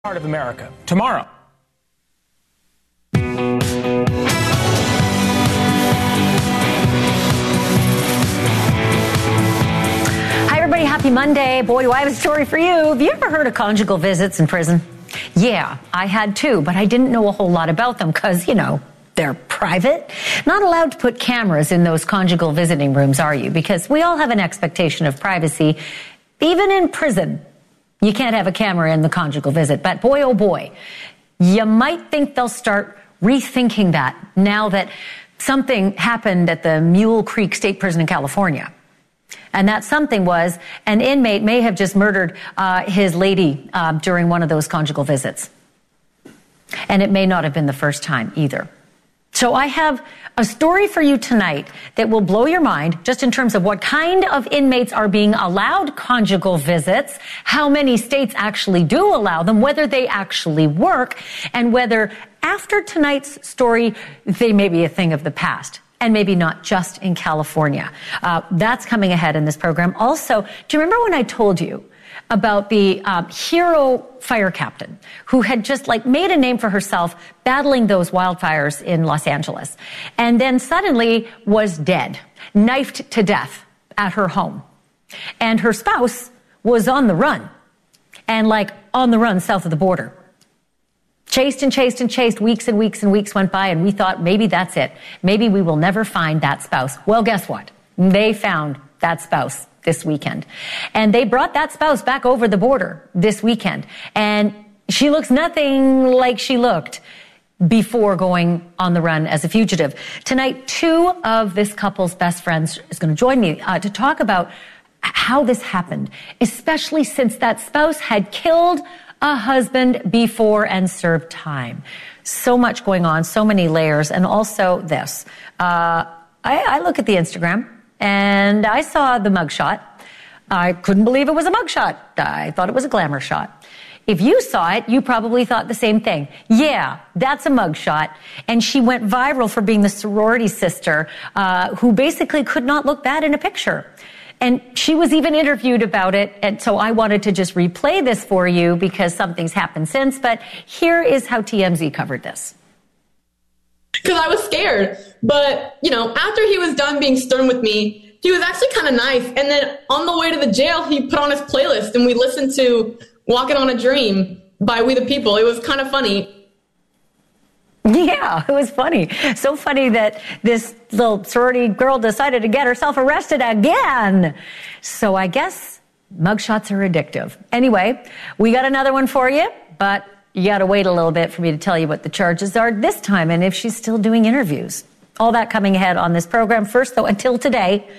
Part of America tomorrow. Hi, everybody. Happy Monday. Boy, do I have a story for you. Have you ever heard of conjugal visits in prison? Yeah, I had too, but I didn't know a whole lot about them because, they're private. Not allowed to put cameras in those conjugal visiting rooms, are you? Because we all have an expectation of privacy, even in prison. You can't have a camera in the conjugal visit, but boy, oh boy, you might think they'll start rethinking that now that something happened at the Mule Creek State Prison in California. And that something was an inmate may have just murdered his lady during one of those conjugal visits. And it may not have been the first time either. So I have a story for you tonight that will blow your mind just in terms of what kind of inmates are being allowed conjugal visits, how many states actually do allow them, whether they actually work, and whether after tonight's story, they may be a thing of the past. And maybe not just in California. That's coming ahead in this program. Also, do you remember when I told you about the hero fire captain who had just made a name for herself battling those wildfires in Los Angeles and then suddenly was dead, knifed to death at her home. And her spouse was on the run and on the run south of the border. Chased and chased and chased, weeks and weeks and weeks went by, and we thought maybe that's it. Maybe we will never find that spouse. Well, guess what? They found that spouse this weekend. And they brought that spouse back over the border this weekend. And she looks nothing like she looked before going on the run as a fugitive. Tonight, two of this couple's best friends is going to join me to talk about how this happened, especially since that spouse had killed a husband before and served time. So much going on, so many layers. And also this. I look at the Instagram and I saw the mugshot. I couldn't believe it was a mugshot. I thought it was a glamour shot. If you saw it, you probably thought the same thing. Yeah, that's a mugshot. And she went viral for being the sorority sister who basically could not look bad in a picture. And she was even interviewed about it. And so I wanted to just replay this for you because something's happened since. But here is how TMZ covered this. Because I was scared. But, after he was done being stern with me, he was actually kind of nice. And then on the way to the jail, he put on his playlist and we listened to Walking on a Dream by We the People. It was kind of funny. Yeah, it was funny. So funny that this little sorority girl decided to get herself arrested again. So I guess mugshots are addictive. Anyway, we got another one for you, but you got to wait a little bit for me to tell you what the charges are this time and if she's still doing interviews. All that coming ahead on this program. First, though, until today,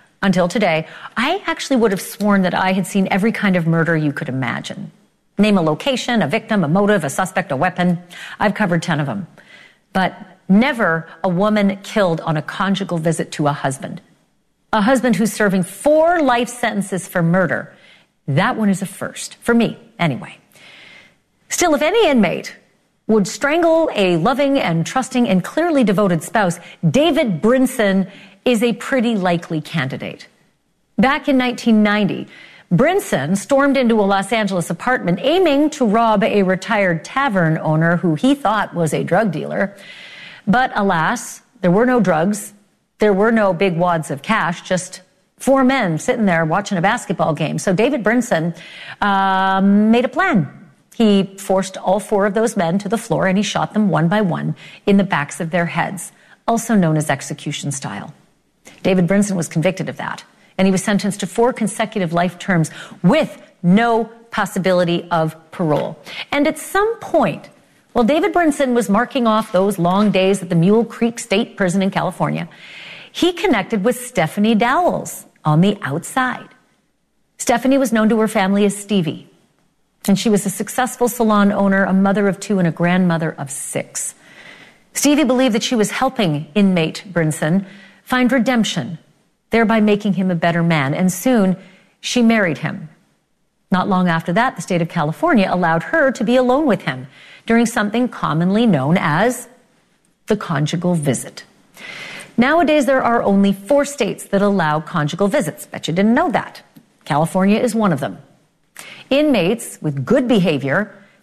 I actually would have sworn that I had seen every kind of murder you could imagine. Name a location, a victim, a motive, a suspect, a weapon. I've covered 10 of them. But never a woman killed on a conjugal visit to a husband. A husband who's serving 4 life sentences for murder. That one is a first. For me, anyway. Still, if any inmate would strangle a loving and trusting and clearly devoted spouse, David Brinson is a pretty likely candidate. Back in 1990, Brinson stormed into a Los Angeles apartment aiming to rob a retired tavern owner who he thought was a drug dealer. But alas, there were no drugs. There were no big wads of cash, just 4 men sitting there watching a basketball game. So David Brinson made a plan. He forced all 4 of those men to the floor and he shot them one by one in the backs of their heads, also known as execution style. David Brinson was convicted of that, and he was sentenced to 4 consecutive life terms with no possibility of parole. And at some point, while David Brinson was marking off those long days at the Mule Creek State Prison in California, he connected with Stephanie Dowles on the outside. Stephanie was known to her family as Stevie, and she was a successful salon owner, a mother of 2, and a grandmother of 6. Stevie believed that she was helping inmate Brinson find redemption, thereby making him a better man, and soon she married him. Not long after that, the state of California allowed her to be alone with him during something commonly known as the conjugal visit. Nowadays, there are only 4 states that allow conjugal visits. Bet you didn't know that. California is one of them. Inmates with good behavior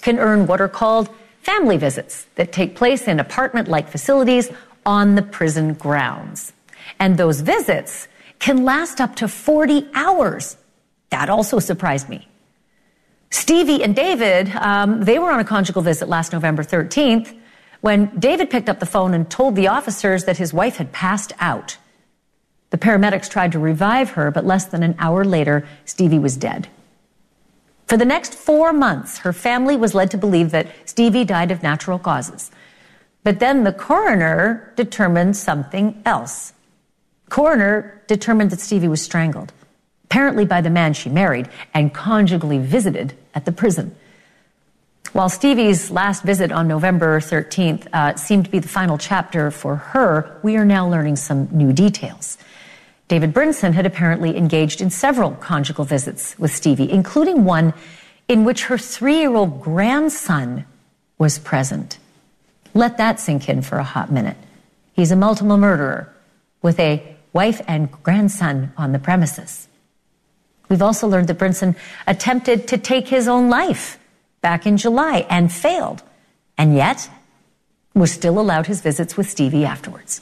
can earn what are called family visits that take place in apartment-like facilities on the prison grounds. And those visits can last up to 40 hours. That also surprised me. Stevie and David, they were on a conjugal visit last November 13th when David picked up the phone and told the officers that his wife had passed out. The paramedics tried to revive her, but less than an hour later, Stevie was dead. For the next 4 months, her family was led to believe that Stevie died of natural causes. But then the coroner determined something else. Coroner determined that Stevie was strangled, apparently by the man she married and conjugally visited at the prison. While Stevie's last visit on November 13th seemed to be the final chapter for her, we are now learning some new details. David Brinson had apparently engaged in several conjugal visits with Stevie, including one in which her 3-year-old grandson was present. Let that sink in for a hot minute. He's a multiple murderer with a wife and grandson on the premises. We've also learned that Brinson attempted to take his own life back in July and failed, and yet was still allowed his visits with Stevie afterwards.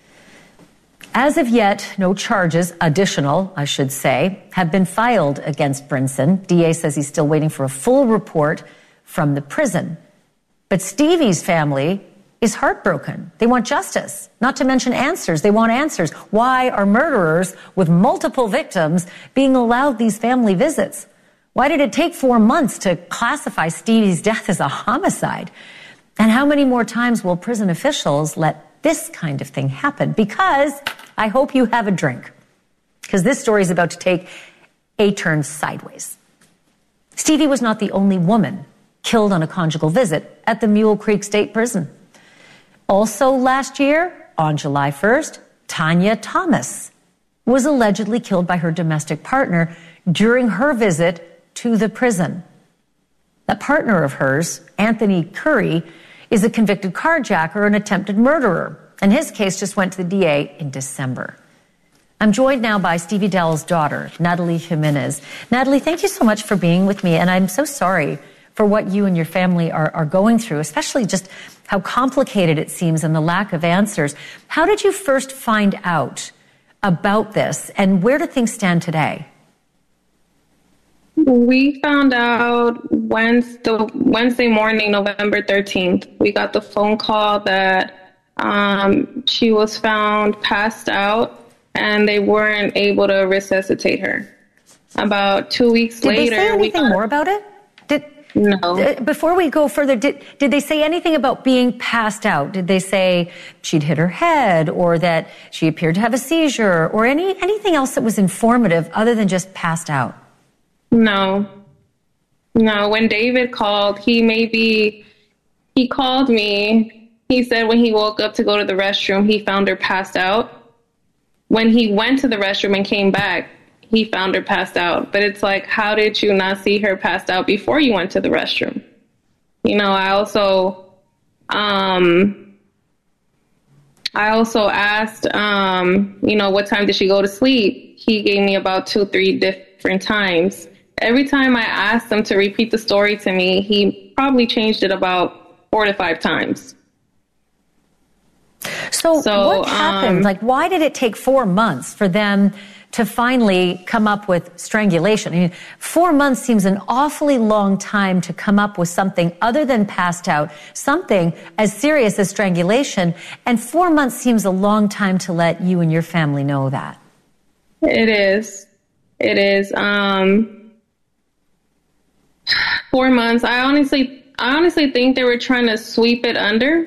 As of yet, no charges, additional, I should say, have been filed against Brinson. DA says he's still waiting for a full report from the prison. But Stevie's family is heartbroken. They want justice, not to mention answers. They want answers. Why are murderers with multiple victims being allowed these family visits? Why did it take 4 months to classify Stevie's death as a homicide? And how many more times will prison officials let this kind of thing happen? Because I hope you have a drink, because this story is about to take a turn sideways. Stevie was not the only woman killed on a conjugal visit at the Mule Creek State Prison. Also last year, on July 1st, Tanya Thomas was allegedly killed by her domestic partner during her visit to the prison. A partner of hers, Anthony Curry, is a convicted carjacker and attempted murderer, and his case just went to the DA in December. I'm joined now by Stevie Dell's daughter, Natalie Jimenez. Natalie, thank you so much for being with me, and I'm so sorry for what you and your family are going through, especially just how complicated it seems and the lack of answers. How did you first find out about this, and where do things stand today? We found out Wednesday morning, November 13th. We got the phone call that she was found passed out and they weren't able to resuscitate her. About 2 weeks later... Did they say anything more about it? No. Before we go further, did they say anything about being passed out? Did they say she'd hit her head or that she appeared to have a seizure or anything else that was informative other than just passed out? No. When David called, he called me. He said when he woke up to go to the restroom, he found her passed out. When he went to the restroom and came back, he found her passed out. But it's like, how did you not see her passed out before you went to the restroom? I also asked, what time did she go to sleep? He gave me about 2-3 different times. Every time I asked him to repeat the story to me, he probably changed it about 4 to 5 times. So what happened? Why did it take 4 months for them to finally come up with strangulation? I mean, 4 months seems an awfully long time to come up with something other than passed out, something as serious as strangulation. And 4 months seems a long time to let you and your family know that. It is. 4 months. I honestly think they were trying to sweep it under.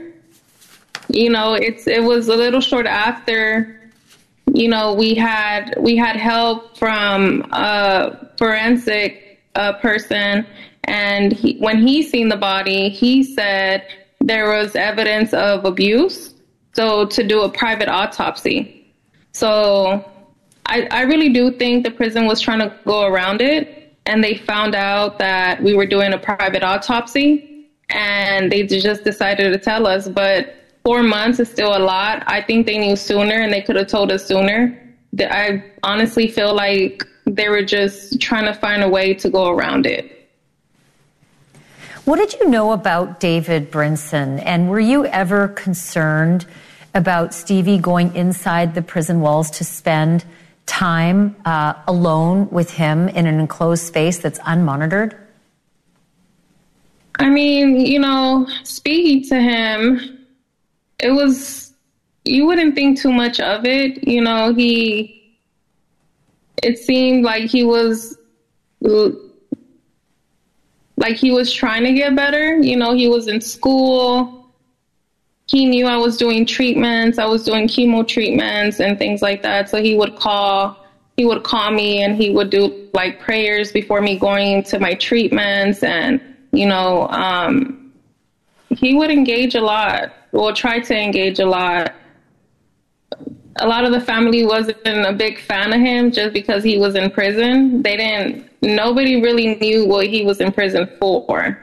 It was a little short after, we had help from a forensic person, and when he seen the body, he said there was evidence of abuse, so to do a private autopsy. So I really do think the prison was trying to go around it, and they found out that we were doing a private autopsy, and they just decided to tell us. But 4 months is still a lot. I think they knew sooner, and they could have told us sooner. I honestly feel like they were just trying to find a way to go around it. What did you know about David Brinson? And were you ever concerned about Stevie going inside the prison walls to spend time alone with him in an enclosed space that's unmonitored? I mean, speaking to him, you wouldn't think too much of it. It seemed like he was trying to get better. He was in school. He knew I was doing treatments. I was doing chemo treatments and things like that. So he would call me and he would do like prayers before me going to my treatments. And, he would engage a lot. Well, try to engage a lot. A lot of the family wasn't a big fan of him just because he was in prison. Nobody really knew what he was in prison for.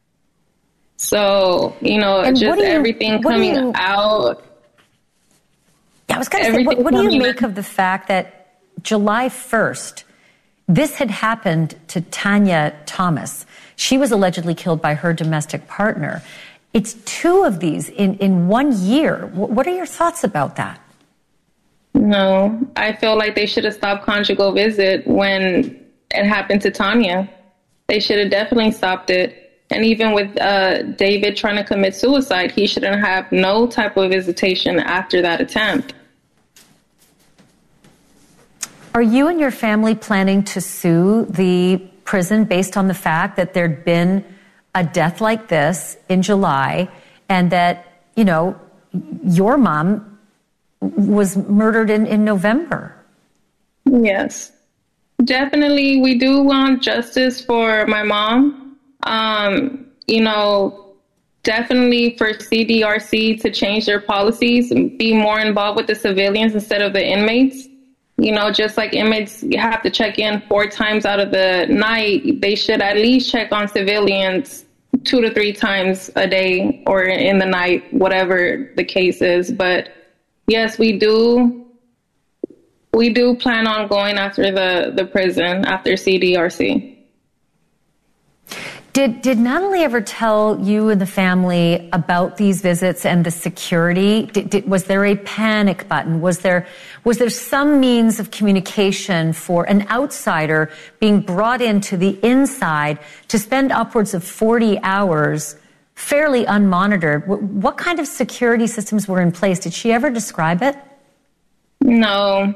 So, everything coming out. I was going to say, what do you make of the fact that July 1st, this had happened to Tanya Thomas? She was allegedly killed by her domestic partner. It's two of these in 1 year. What are your thoughts about that? No, I feel like they should have stopped conjugal visit when it happened to Tanya. They should have definitely stopped it. And even with David trying to commit suicide, he shouldn't have no type of visitation after that attempt. Are you and your family planning to sue the prison based on the fact that there'd been a death like this in July and that, your mom was murdered in November? Yes, definitely. We do want justice for my mom. Definitely for CDRC to change their policies and be more involved with the civilians instead of the inmates. Just like inmates have to check in 4 times out of the night, they should at least check on civilians 2 to 3 times a day or in the night, whatever the case is. But yes, we do plan on going after the prison, after CDRC. Did Natalie ever tell you and the family about these visits and the security? Was there a panic button? Was there some means of communication for an outsider being brought into the inside to spend upwards of 40 hours fairly unmonitored? What kind of security systems were in place? Did she ever describe it? No.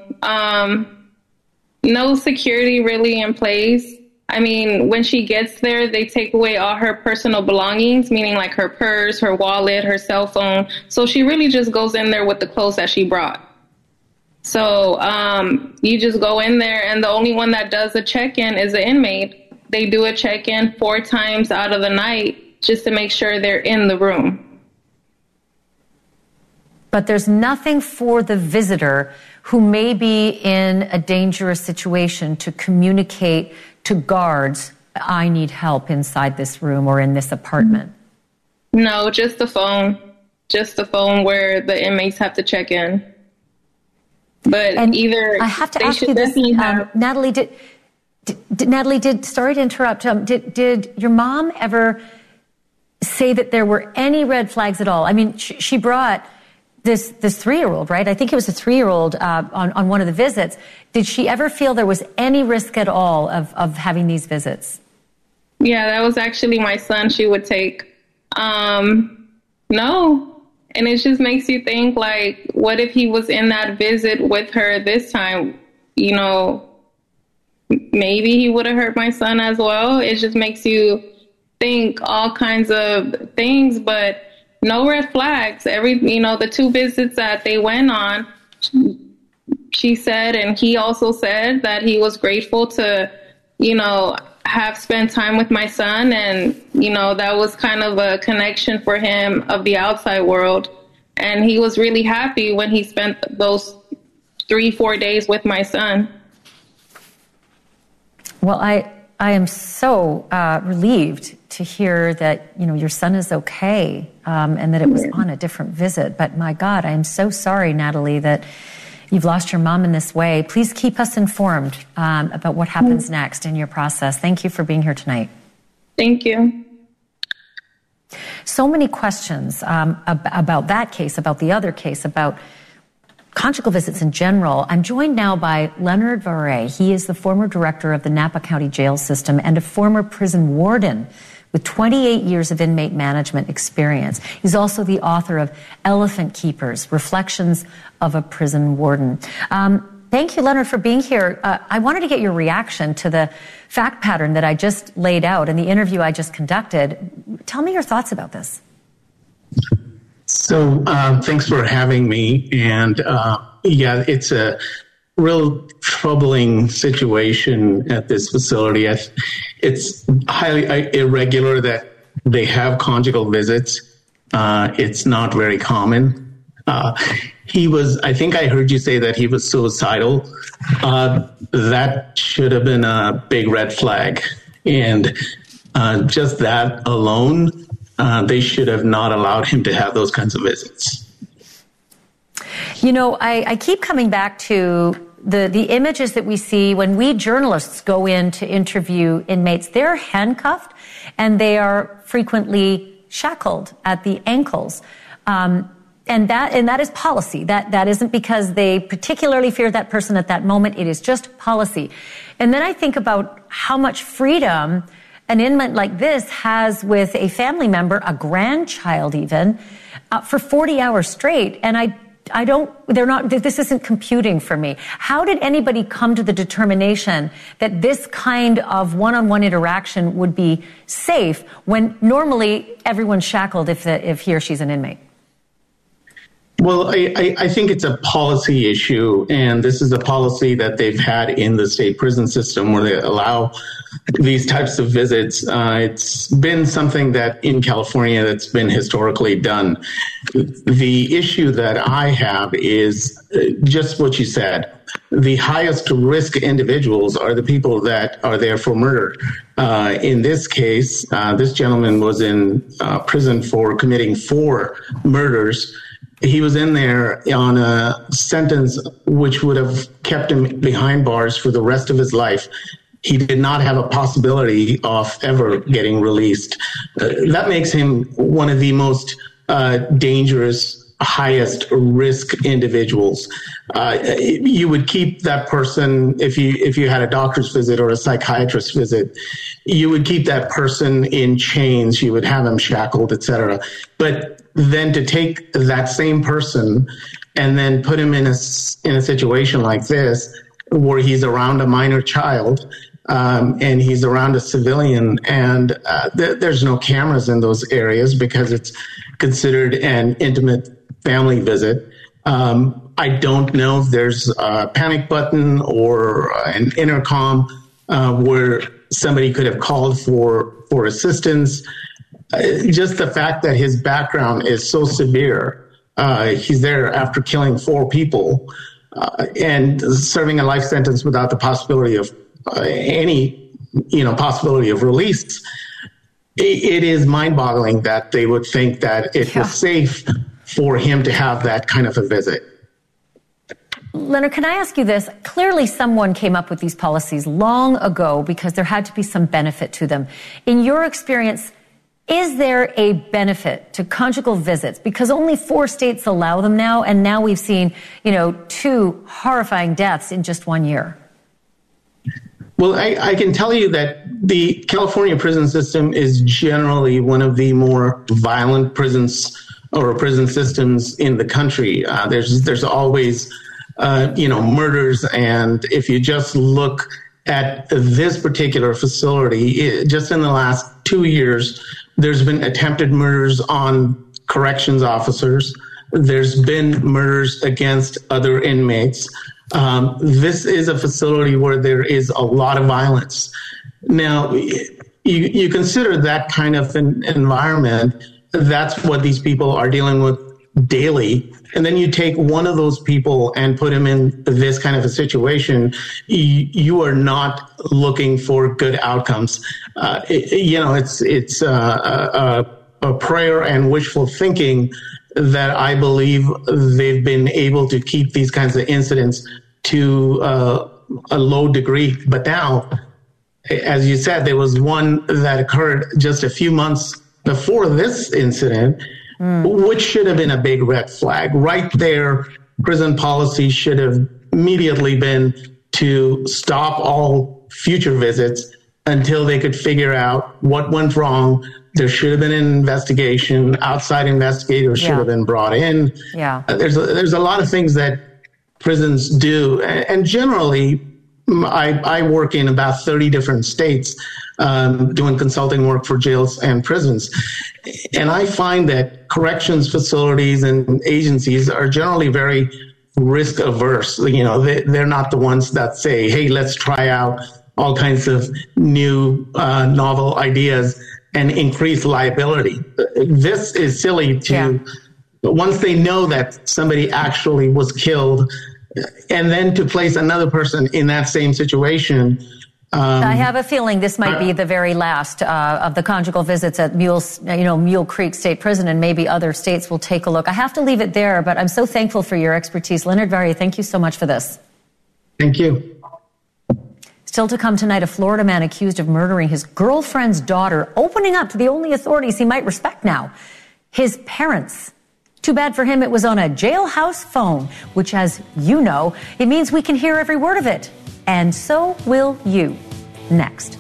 No security really in place. I mean, when she gets there, they take away all her personal belongings, meaning like her purse, her wallet, her cell phone. So she really just goes in there with the clothes that she brought. So you just go in there, and the only one that does a check-in is the inmate. They do a check-in 4 times out of the night just to make sure they're in the room. But there's nothing for the visitor who may be in a dangerous situation to communicate to guards, I need help inside this room or in this apartment. No, just the phone. Just the phone where the inmates have to check in. But and either I have to ask you this, Natalie. Sorry to interrupt. Did your mom ever say that there were any red flags at all? I mean, she brought this 3-year-old, right? I think it was a 3-year-old on one of the visits. Did she ever feel there was any risk at all of having these visits? Yeah, that was actually my son she would take. No. And it just makes you think, like, what if he was in that visit with her this time? Maybe he would have hurt my son as well. It just makes you think all kinds of things, but no red flags. The 2 visits that they went on, she said, and he also said that he was grateful to, have spent time with my son. And, that was kind of a connection for him of the outside world. And he was really happy when he spent those 3-4 days with my son. Well, I am so relieved to hear that, your son is okay, and that it was on a different visit. But my God, I am so sorry, Natalie, that you've lost your mom in this way. Please keep us informed about what happens next in your process. Thank you for being here tonight. Thank you. so many questions about that case, about the other case, about conjugal visits in general. I'm joined now by Leonard Varé. He is the former director of the Napa County Jail System and a former prison warden with 28 years of inmate management experience. He's also the author of Elephant Keepers, Reflections of a Prison Warden. Thank you, Leonard, for being here. I wanted to get your reaction to the fact pattern that I just laid out in the interview I just conducted. Tell me your thoughts about this. So thanks for having me. And yeah, it's a real troubling situation at this facility. It's highly irregular that they have conjugal visits. It's not very common. I think I heard you say that he was suicidal. That should have been a big red flag. And just that alone, they should have not allowed him to have those kinds of visits. You know, I keep coming back to the images that we see when we journalists go in to interview inmates. They're handcuffed and they are frequently shackled at the ankles. And that is policy. That isn't because they particularly fear that person at that moment. It is just policy. And then I think about how much freedom an inmate like this has with a family member, a grandchild even, for 40 hours straight. And this isn't computing for me. How did anybody come to the determination that this kind of one-on-one interaction would be safe when normally everyone's shackled if he or she's an inmate? Well, I think it's a policy issue, and this is a policy that they've had in the state prison system where they allow these types of visits. It's been something that in California that's been historically done. The issue that I have is just what you said. The highest risk individuals are the people that are there for murder. In this case, this gentleman was in prison for committing 4 murders. He was in there on a sentence which would have kept him behind bars for the rest of his life. He did not have a possibility of ever getting released. That makes him one of the most dangerous, highest risk individuals. You would keep that person, if you had a doctor's visit or a psychiatrist visit, you would keep that person in chains. You would have him shackled, etc. But then to take that same person and then put him in a situation like this, where he's around a minor child and he's around a civilian, and there's no cameras in those areas because it's considered an intimate family visit. I don't know if there's a panic button or an intercom where somebody could have called for assistance. Just the fact that his background is so severe, he's there after killing 4 people and serving a life sentence without the possibility of any possibility of release. It is mind-boggling that they would think that it was safe for him to have that kind of a visit. Leonard, can I ask you this? Clearly someone came up with these policies long ago because there had to be some benefit to them. In your experience, is there a benefit to conjugal visits? Because only 4 states allow them now, and now we've seen, 2 horrifying deaths in just 1 year. Well, I can tell you that the California prison system is generally one of the more violent prisons or prison systems in the country. There's always, murders. And if you just look at this particular facility, just in the last 2 years, there's been attempted murders on corrections officers. There's been murders against other inmates. This is a facility where there is a lot of violence. Now, you consider that kind of an environment, that's what these people are dealing with daily. And then you take one of those people and put him in this kind of a situation, you are not looking for good outcomes. It's a prayer and wishful thinking that I believe they've been able to keep these kinds of incidents to a low degree. But now, as you said, there was one that occurred just a few months before this incident, which should have been a big red flag. Right there, prison policy should have immediately been to stop all future visits until they could figure out what went wrong. There should have been an investigation. Outside investigators should have been brought in. Yeah. There's a lot of things that prisons do. And generally, I work in about 30 different states doing consulting work for jails and prisons. And I find that corrections facilities and agencies are generally very risk averse. You know, they're not the ones that say, hey, let's try out all kinds of new novel ideas and increase liability. This is silly to, once they know that somebody actually was killed, and then to place another person in that same situation. I have a feeling this might be the very last of the conjugal visits at Mule Creek State Prison, and maybe other states will take a look. I have to leave it there, but I'm so thankful for your expertise. Leonard Varya, thank you so much for this. Thank you. Still to come tonight, a Florida man accused of murdering his girlfriend's daughter, opening up to the only authorities he might respect now, his parents. Too bad for him, it was on a jailhouse phone, which, as you know, it means we can hear every word of it. And so will you. Next.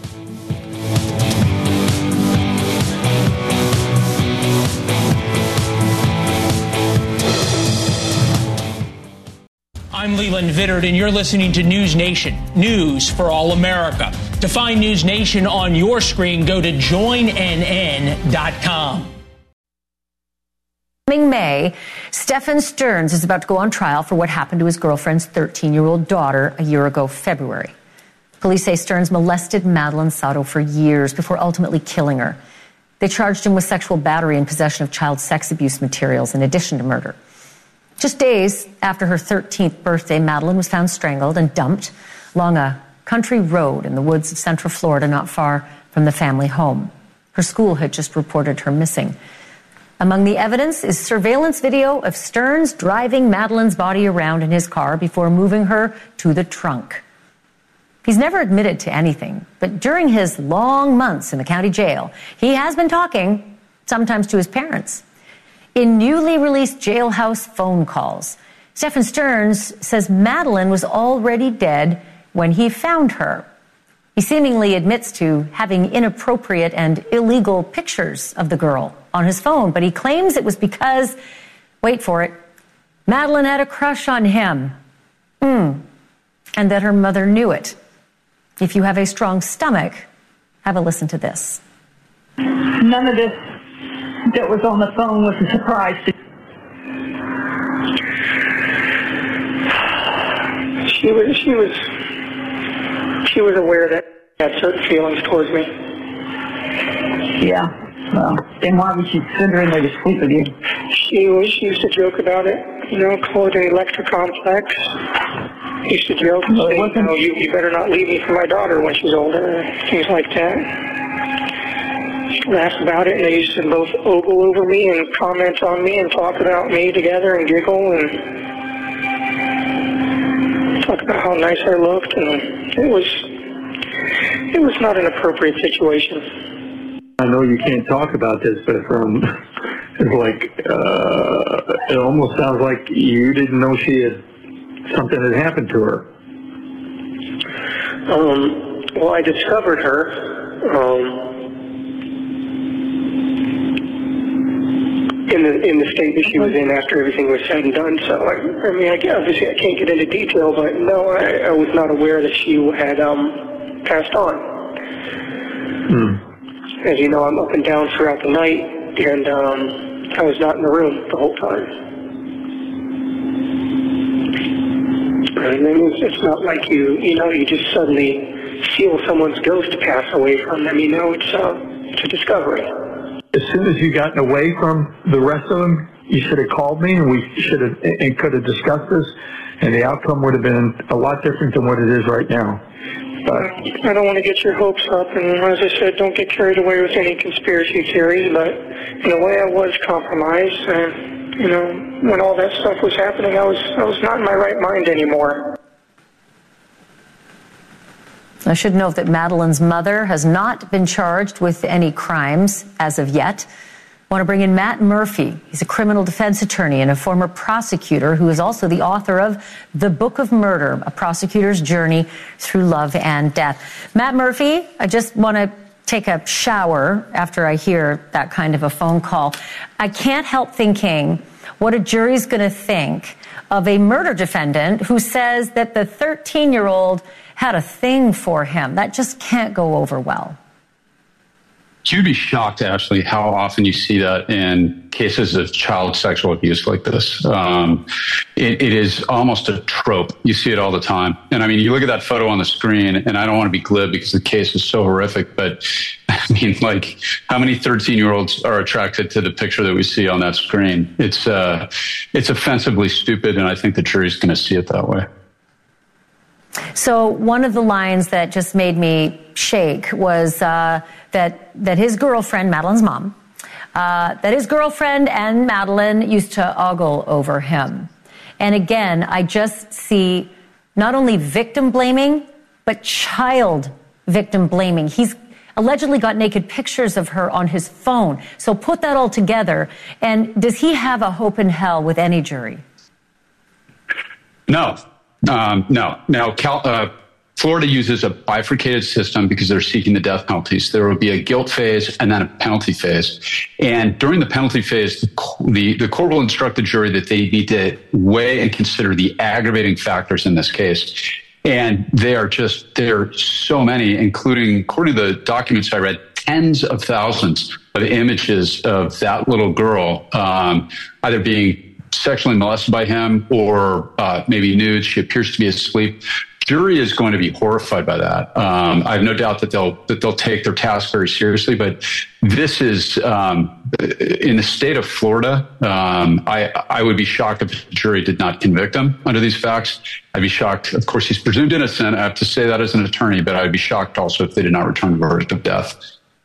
I'm Leland Vittert, and you're listening to News Nation, news for all America. To find News Nation on your screen, go to joinnn.com. Coming May, Stephen Stearns is about to go on trial for what happened to his girlfriend's 13-year-old daughter a year ago, February. Police say Stearns molested Madeline Sato for years before ultimately killing her. They charged him with sexual battery and possession of child sex abuse materials in addition to murder. Just days after her 13th birthday, Madeline was found strangled and dumped along a country road in the woods of Central Florida, not far from the family home. Her school had just reported her missing. Among the evidence is surveillance video of Stearns driving Madeline's body around in his car before moving her to the trunk. He's never admitted to anything, but during his long months in the county jail, he has been talking, sometimes to his parents. In newly released jailhouse phone calls, Stephen Stearns says Madeline was already dead when he found her. He seemingly admits to having inappropriate and illegal pictures of the girl on his phone, but he claims it was because, wait for it, Madeline had a crush on him. And that her mother knew it. If you have a strong stomach, have a listen to this. None of this that was on the phone was a surprise to you. She was aware that I had certain feelings towards me. Yeah. Well, then why would she send her in there to sleep with you? She used to joke about it, call it an electric complex. Used to joke and say, you better not leave me for my daughter when she's older, things like that. Laugh about it, and they used to both ogle over me and comment on me and talk about me together and giggle and talk about how nice I looked, and it was not an appropriate situation. I know you can't talk about this, but it's like it almost sounds like you didn't know something had happened to her. Well, I discovered her in the state that she was in after everything was said and done. So, obviously I can't get into detail, but no, I was not aware that she had passed on. As you know, I'm up and down throughout the night, and I was not in the room the whole time. And it's not like you just suddenly feel someone's ghost pass away from them. It's a discovery. As soon as you gotten away from the rest of them, you should have called me, and we should have and could have discussed this, and the outcome would have been a lot different than what it is right now. But I don't want to get your hopes up, and as I said, don't get carried away with any conspiracy theories, but in a way I was compromised, and when all that stuff was happening, I was not in my right mind anymore. I should note that Madeleine's mother has not been charged with any crimes as of yet. I want to bring in Matt Murphy. He's a criminal defense attorney and a former prosecutor who is also the author of The Book of Murder, A Prosecutor's Journey Through Love and Death. Matt Murphy, I just want to take a shower after I hear that kind of a phone call. I can't help thinking what a jury's going to think of a murder defendant who says that the 13-year-old had a thing for him. That just can't go over well. You'd be shocked, Ashley, how often you see that in cases of child sexual abuse like this. It is almost a trope. You see it all the time. And I mean, you look at that photo on the screen, and I don't want to be glib because the case is so horrific, but I mean, like, how many 13-year-olds are attracted to the picture that we see on that screen? It's offensively stupid, and I think the jury's going to see it that way. So one of the lines that just made me shake was that his girlfriend, Madeleine's mom, that his girlfriend and Madeleine used to ogle over him. And again, I just see not only victim blaming, but child victim blaming. He's allegedly got naked pictures of her on his phone. So put that all together. And does he have a hope in hell with any jury? No. No. Now, Florida uses a bifurcated system because they're seeking the death penalties. There will be a guilt phase and then a penalty phase. And during the penalty phase, the court will instruct the jury that they need to weigh and consider the aggravating factors in this case. And there are so many, including, according to the documents I read, tens of thousands of images of that little girl either being sexually molested by him or maybe nude. She appears to be asleep. Jury is going to be horrified by that. I have no doubt that they'll take their task very seriously. But this is in the state of Florida. I would be shocked if the jury did not convict him under these facts. I'd be shocked. Of course, he's presumed innocent. I have to say that as an attorney, but I'd be shocked also if they did not return the verdict of death.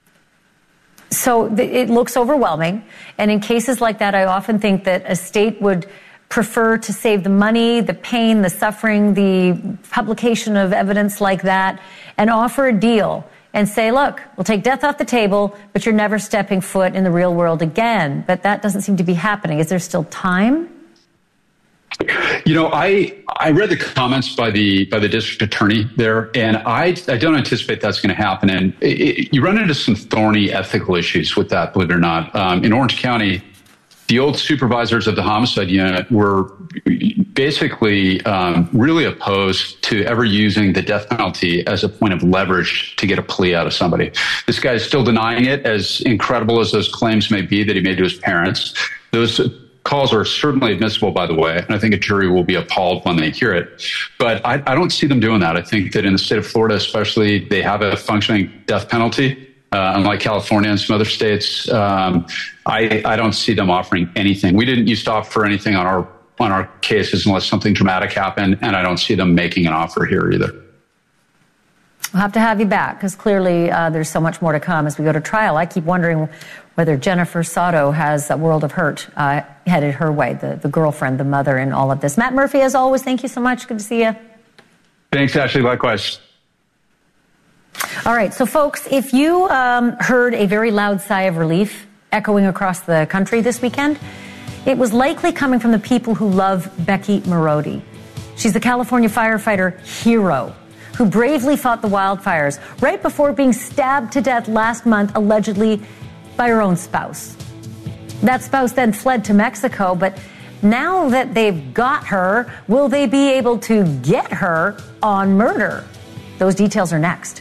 So it looks overwhelming. And in cases like that, I often think that a state would prefer to save the money, the pain, the suffering, the publication of evidence like that, and offer a deal and say, look, we'll take death off the table, but you're never stepping foot in the real world again. But that doesn't seem to be happening. Is there still time? You know, I read the comments by the district attorney there, and I don't anticipate that's going to happen. And you run into some thorny ethical issues with that, believe it or not. In Orange County, the old supervisors of the homicide unit were basically really opposed to ever using the death penalty as a point of leverage to get a plea out of somebody. This guy is still denying it, as incredible as those claims may be that he made to his parents. Those calls are certainly admissible, by the way, and I think a jury will be appalled when they hear it. But I don't see them doing that. I think that in the state of Florida, especially, they have a functioning death penalty. Unlike California and some other states, I don't see them offering anything. We didn't used to offer anything on our cases unless something dramatic happened, and I don't see them making an offer here either. We'll have to have you back because clearly there's so much more to come as we go to trial. I keep wondering whether Jennifer Soto has a world of hurt headed her way, the girlfriend, the mother in all of this. Matt Murphy, as always, thank you so much. Good to see you. Thanks, Ashley. Likewise. All right. So, folks, if you heard a very loud sigh of relief echoing across the country this weekend, it was likely coming from the people who love Becky Marotti. She's the California firefighter hero who bravely fought the wildfires right before being stabbed to death last month, allegedly by her own spouse. That spouse then fled to Mexico, but now that they've got her, will they be able to get her on murder? Those details are next.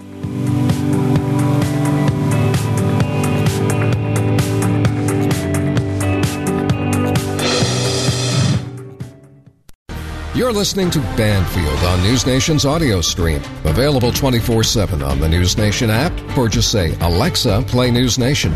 You're listening to Banfield on News Nation's audio stream. Available 24/7 on the News Nation app, or just say, Alexa, play News Nation.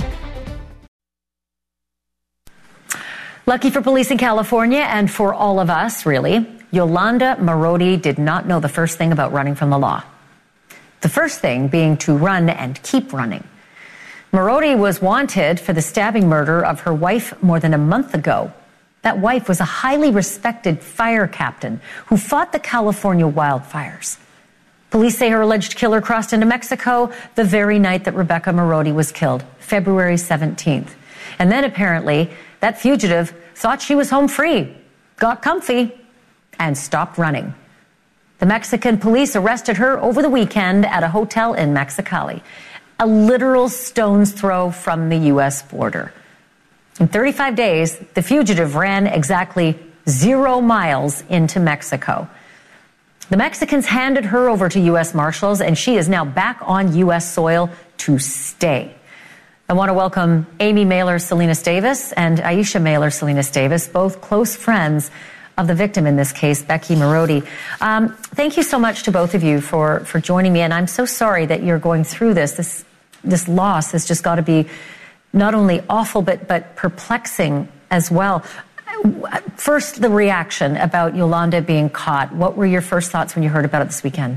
Lucky for police in California and for all of us, really, Yolanda Marotti did not know the first thing about running from the law. The first thing being to run and keep running. Marotti was wanted for the stabbing murder of her wife more than a month ago. That wife was a highly respected fire captain who fought the California wildfires. Police say her alleged killer crossed into Mexico the very night that Rebecca Marodi was killed, February 17th. And then apparently that fugitive thought she was home free, got comfy, and stopped running. The Mexican police arrested her over the weekend at a hotel in Mexicali, a literal stone's throw from the U.S. border. In 35 days, the fugitive ran exactly 0 miles into Mexico. The Mexicans handed her over to U.S. Marshals, and she is now back on U.S. soil to stay. I want to welcome Amy Mailer Salinas Davis and Aisha Mailer Salinas Davis, both close friends of the victim in this case, Becky Marodi. Thank you so much to both of you for joining me, and I'm so sorry that you're going through this. This loss has just got to be not only awful, but perplexing as well. First, the reaction about Yolanda being caught. What were your first thoughts when you heard about it this weekend?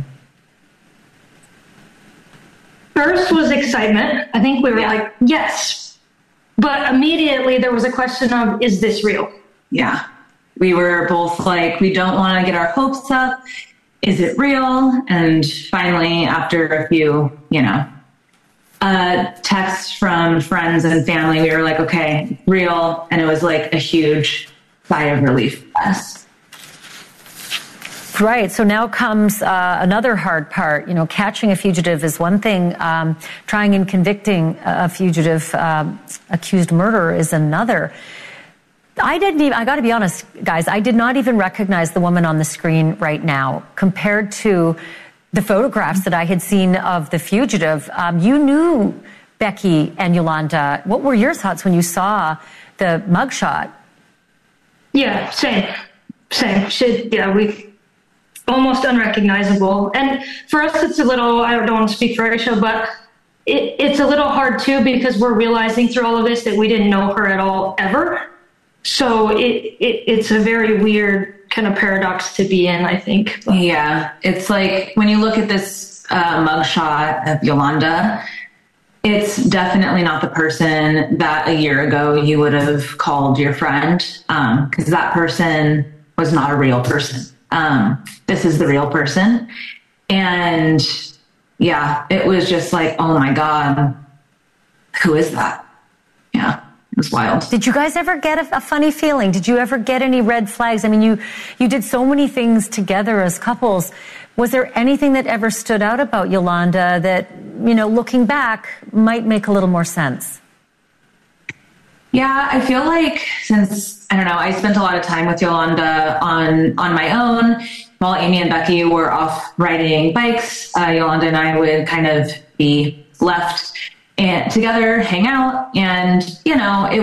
First was excitement. I think we were like, yes. But immediately there was a question of, is this real? Yeah. We were both like, we don't want to get our hopes up. Is it real? And finally, after a few, texts from friends and family, we were like, okay, real. And it was like a huge sigh of relief for us. Right. So now comes another hard part. Catching a fugitive is one thing. Trying and convicting a fugitive accused murderer is another. I got to be honest, guys, I did not even recognize the woman on the screen right now compared to the photographs that I had seen of the fugitive. You knew Becky and Yolanda. What were your thoughts when you saw the mugshot? Yeah, same. We almost unrecognizable. And for us, it's a little, I don't want to speak for Aisha, but it's a little hard too, because we're realizing through all of this that we didn't know her at all, ever. So it's a very weird kind of paradox to be in, I think. Yeah. It's like when you look at this mugshot of Yolanda, it's definitely not the person that a year ago you would have called your friend, because that person was not a real person. This is the real person. And yeah, it was just like, oh my God, who is that? Yeah. It was wild. Did you guys ever get a funny feeling? Did you ever get any red flags? I mean, you did so many things together as couples. Was there anything that ever stood out about Yolanda that, looking back, might make a little more sense? Yeah, I feel like since, I spent a lot of time with Yolanda on my own. While Amy and Becky were off riding bikes, Yolanda and I would kind of be left and together, hang out. And, it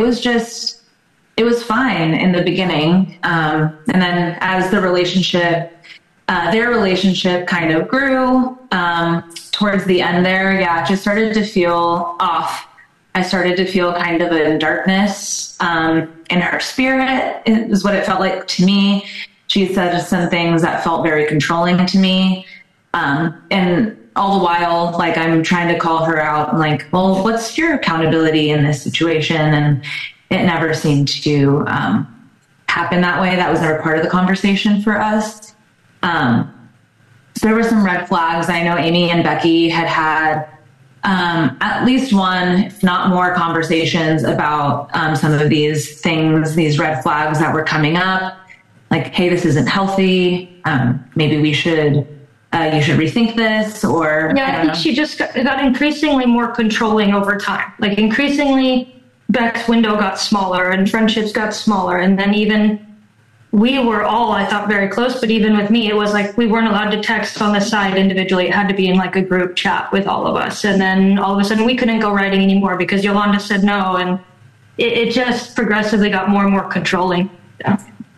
was fine in the beginning. And then as the relationship, their relationship kind of grew, towards the end there, it just started to feel off. I started to feel kind of a darkness, in her spirit is what it felt like to me. She said some things that felt very controlling to me. And all the while, I'm trying to call her out. I'm like, well, what's your accountability in this situation? And it never seemed to happen that way. That was never part of the conversation for us. So there were some red flags. I know Amy and Becky had at least one, if not more, conversations about some of these things, these red flags that were coming up. Like, hey, this isn't healthy. Maybe we should... you should rethink this, or... Yeah, I think she just got increasingly more controlling over time. Increasingly, Beck's window got smaller and friendships got smaller. And then even we were all, I thought, very close. But even with me, it was like we weren't allowed to text on the side individually. It had to be in a group chat with all of us. And then all of a sudden we couldn't go riding anymore because Yolanda said no. And it just progressively got more and more controlling. Yeah.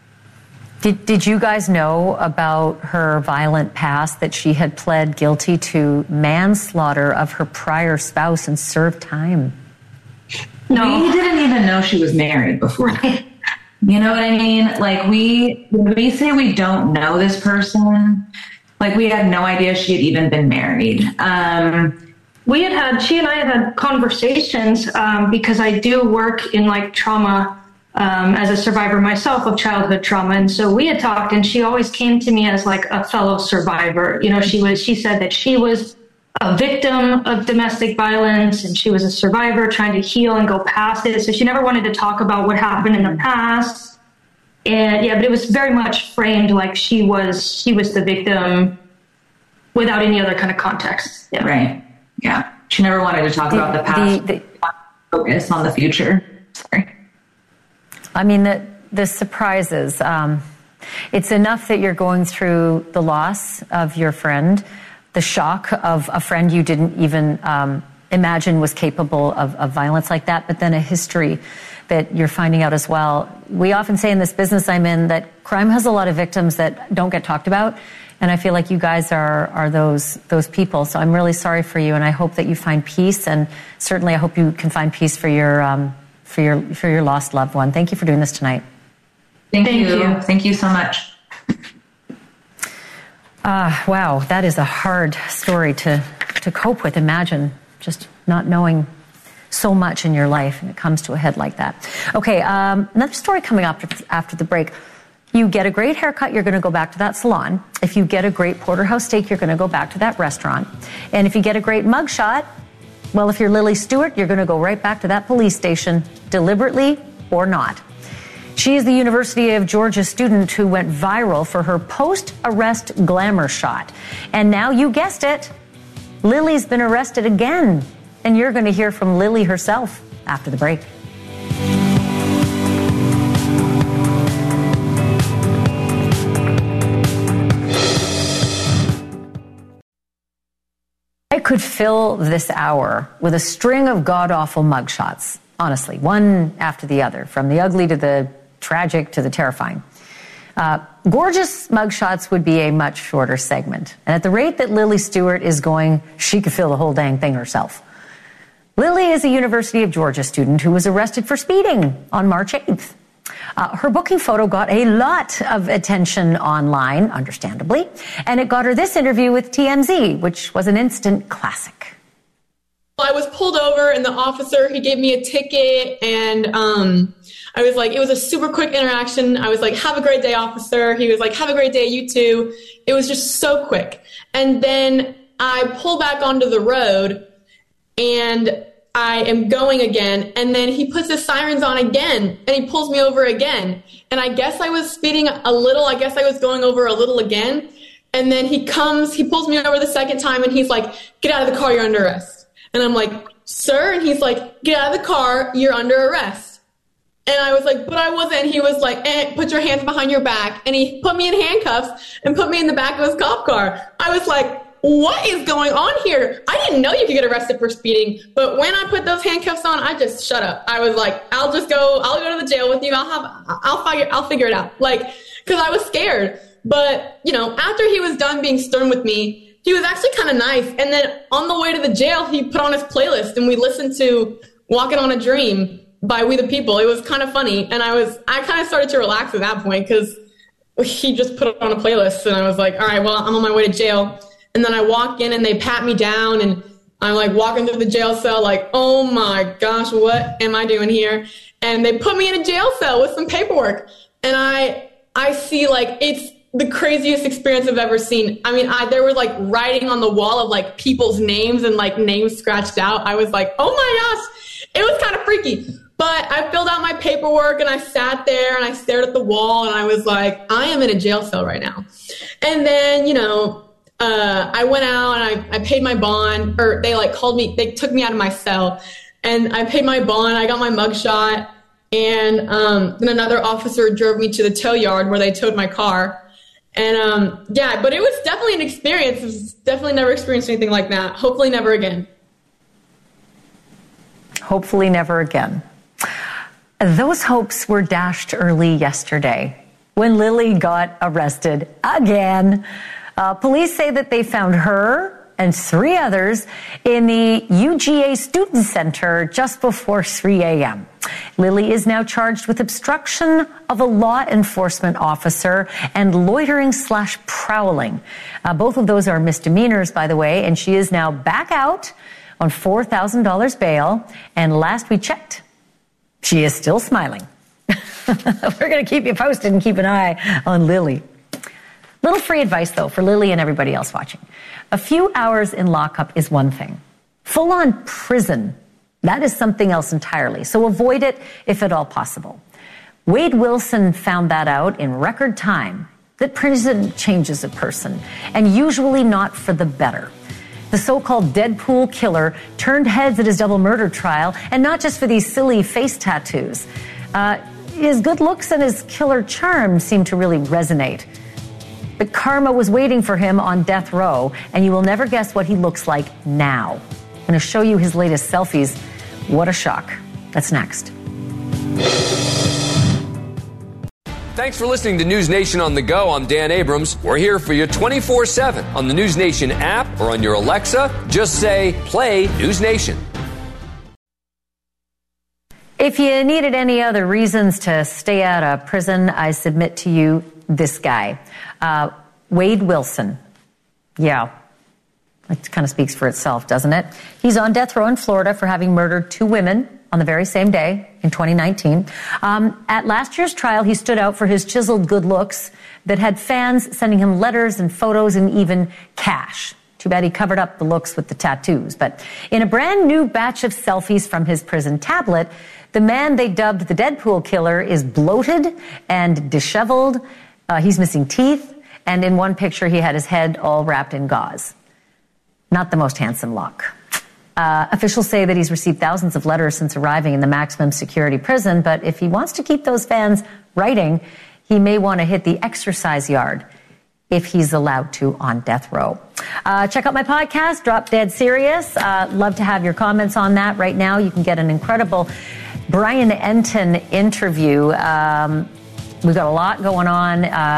Did you guys know about her violent past, that she had pled guilty to manslaughter of her prior spouse and served time? No. We didn't even know she was married before. You know what I mean? When we say we don't know this person, we had no idea she had even been married. She and I had conversations because I do work in trauma as a survivor myself of childhood trauma. And so we had talked, and she always came to me as like a fellow survivor. You know, she said that she was a victim of domestic violence and she was a survivor trying to heal and go past it. So she never wanted to talk about what happened in the past. And yeah, but it was very much framed like she was the victim without any other kind of context. Yeah. Right. Yeah. She never wanted to talk about the past. Focus on the future. Sorry. I mean, the surprises. It's enough that you're going through the loss of your friend, the shock of a friend you didn't even imagine was capable of violence like that, but then a history that you're finding out as well. We often say in this business I'm in that crime has a lot of victims that don't get talked about, and I feel like you guys are those people. So I'm really sorry for you, and I hope that you find peace, and certainly I hope you can find peace for your lost loved one. Thank you for doing this tonight. Thank you. Thank you so much. Wow, that is a hard story to cope with. Imagine just not knowing so much in your life and it comes to a head like that. Okay, another story coming up after the break. You get a great haircut, you're going to go back to that salon. If you get a great porterhouse steak, you're going to go back to that restaurant. And if you get a great mugshot, well, if you're Lily Stewart, you're going to go right back to that police station, deliberately or not. She is the University of Georgia student who went viral for her post-arrest glamour shot. And now, you guessed it, Lily's been arrested again. And you're going to hear from Lily herself after the break. I could fill this hour with a string of god-awful mugshots. Honestly, one after the other, from the ugly to the tragic to the terrifying. Gorgeous mugshots would be a much shorter segment. And at the rate that Lily Stewart is going, she could fill the whole dang thing herself. Lily is a University of Georgia student who was arrested for speeding on March 8th. Her booking photo got a lot of attention online, understandably, and it got her this interview with TMZ, which was an instant classic. I was pulled over and the officer, he gave me a ticket and I was like, it was a super quick interaction. I was like, have a great day, officer. He was like, have a great day, you too. It was just so quick. And then I pull back onto the road and I am going again. And then he puts his sirens on again and he pulls me over again. And I guess I was speeding a little. I guess I was going over a little again. And then he pulls me over the second time and he's like, get out of the car, you're under arrest. And I'm like, sir? And he's like, get out of the car, you're under arrest. And I was like, but I wasn't. And he was like, put your hands behind your back. And he put me in handcuffs and put me in the back of his cop car. I was like, what is going on here? I didn't know you could get arrested for speeding. But when I put those handcuffs on, I just shut up. I was like, I'll go to the jail with you. I'll figure it out. Like, cause I was scared. But, you know, after he was done being stern with me, he was actually kind of nice. And then on the way to the jail, he put on his playlist and we listened to Walking on a Dream by We the People. It was kind of funny. And I kind of started to relax at that point because he just put on a playlist and I was like, all right, well, I'm on my way to jail. And then I walk in and they pat me down and I'm like walking through the jail cell like, oh my gosh, what am I doing here? And they put me in a jail cell with some paperwork. And I see like, it's the craziest experience I've ever seen. I mean, there was like writing on the wall of like people's names and like names scratched out. I was like, oh my gosh, it was kind of freaky. But I filled out my paperwork and I sat there and I stared at the wall and I was like, I am in a jail cell right now. And then, you know, I went out and I paid my bond, or they like called me, they took me out of my cell and I paid my bond. I got my mugshot and then another officer drove me to the tow yard where they towed my car. And yeah, but it was definitely an experience. It was definitely never experienced anything like that. Hopefully never again. Hopefully never again. Those hopes were dashed early yesterday when Lily got arrested again. Police say that they found her and 3 others in the UGA Student Center just before 3 a.m. Lily is now charged with obstruction of a law enforcement officer and loitering/prowling. Both of those are misdemeanors, by the way, and she is now back out on $4,000 bail. And last we checked, she is still smiling. We're going to keep you posted and keep an eye on Lily. Little free advice, though, for Lily and everybody else watching. A few hours in lockup is one thing. Full-on prison, that is something else entirely. So avoid it if at all possible. Wade Wilson found that out in record time, that prison changes a person, and usually not for the better. The so-called Deadpool killer turned heads at his double murder trial, and not just for these silly face tattoos. His good looks and his killer charm seemed to really resonate. But karma was waiting for him on death row, and you will never guess what he looks like now. I'm going to show you his latest selfies. What a shock. That's next. Thanks for listening to News Nation on the Go. I'm Dan Abrams. We're here for you 24/7 on the News Nation app or on your Alexa. Just say, play News Nation. If you needed any other reasons to stay out of prison, I submit to you this guy, Wade Wilson. Yeah, it kind of speaks for itself, doesn't it? He's on death row in Florida for having murdered 2 women on the very same day in 2019. At last year's trial, he stood out for his chiseled good looks that had fans sending him letters and photos and even cash. Too bad he covered up the looks with the tattoos. But in a brand new batch of selfies from his prison tablet, the man they dubbed the Deadpool killer is bloated and disheveled. He's missing teeth. And in one picture, he had his head all wrapped in gauze. Not the most handsome look. Officials say that he's received thousands of letters since arriving in the maximum security prison, but if he wants to keep those fans writing, he may want to hit the exercise yard if he's allowed to on death row. Check out my podcast, Drop Dead Serious. Love to have your comments on that. Right now, you can get an incredible Brian Enton interview. We've got a lot going on.